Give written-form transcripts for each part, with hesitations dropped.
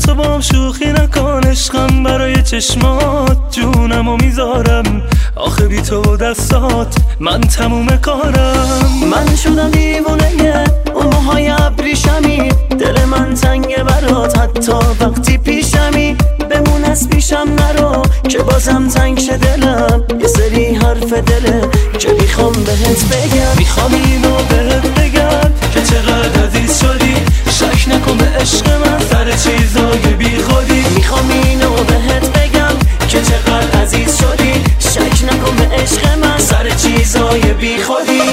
تو با هم شوخی نکن، عشقم برای چشمات جونمو میذارم، آخه بی تو و دستات من تموم کارم. من شدم دیوونه اون موهای ابریشمی، دل من تنگه برات حتی وقتی پیشمی. بمون از پیشم نرو که بازم تنگ شه دلم، یه سری حرف دله که میخوام بهت بگم. میخوام اینو بهت بگم که چقدر عزیز شدی، شک نکن به عشق من سر چیزای بی خودی. میخوام اینو بهت بگم که چقدر عزیز شدی، شک نکن به عشق من سر چیزای بی خودی.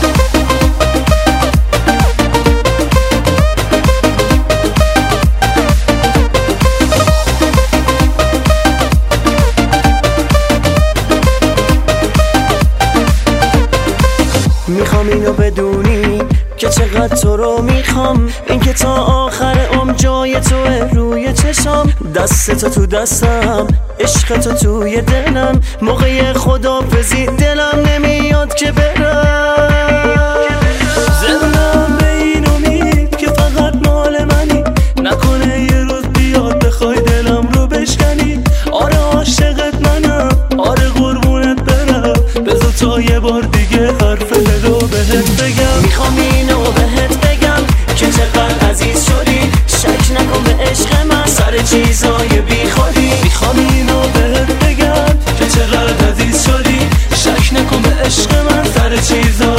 میخوام اینو بدونی که چقدر تو رو میخوام، اینکه تا آخر عمر جای توه روی چشام. دست تو تو دستم، عشق تو توی دلم، موقع خدافزی دلم نمیاد که برم. زندم به این امید که فقط مال منی، نکنه یه روز بیاد بخوای دلم رو بشکنی. آره عاشقت منم، آره قربونت برم، بذار تا یه بار دیگه حرف دلو بهت بگم. میخوام اینو بهت بگم که چقدر عزیز شدی، شک نکن به عشق من سر چیزای بی خودی. میخوام اینو بهت بگم که چقدر عزیز شدی، شک نکن به عشق من سر چیزای